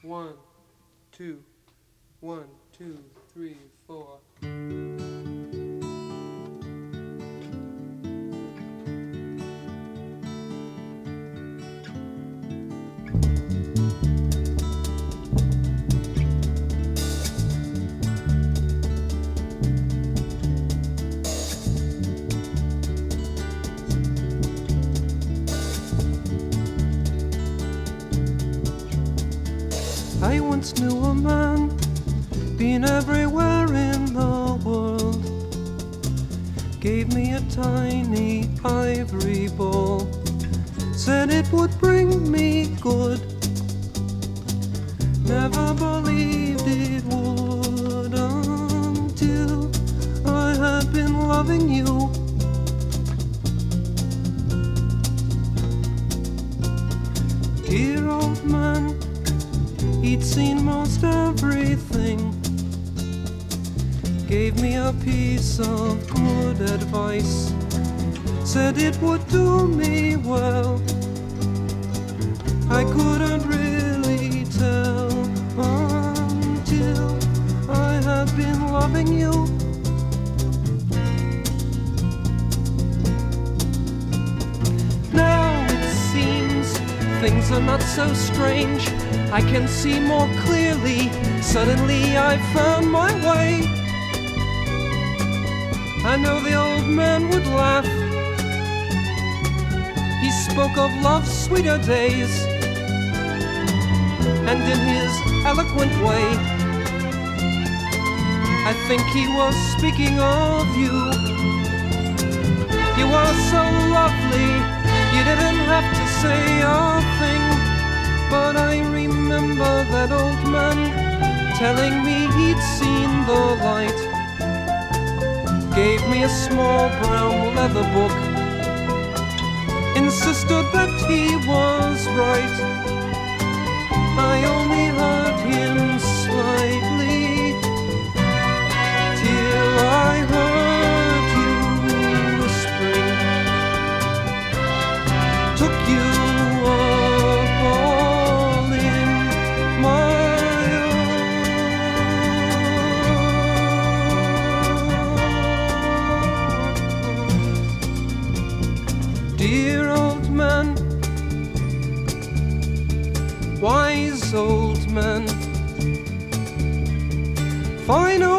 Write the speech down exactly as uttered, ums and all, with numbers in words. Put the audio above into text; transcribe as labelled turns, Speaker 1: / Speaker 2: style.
Speaker 1: One, two, one, two, three, four. I once knew a man, been everywhere in the world. Gave me a tiny ivory ball, said it would bring me good. Never believed it would until I had been loving you. Dear old man, he'd seen most everything, gave me a piece of good advice, said it would do me well. I couldn't really tell until I had been loving you. Now it seems things are not so strange, I can see more clearly. Suddenly I found my way. I know the old man would laugh. He spoke of love's sweeter days, and in his eloquent way, I think he was speaking of you. You were so lovely, you didn't have to say a thing. But I remember that old man telling me he'd seen the light. Gave me a small brown leather book, insisted that he was right. I only heard him slightly till I heard you whispering, took you up all in my arms. Dear old man, wise old man, fine old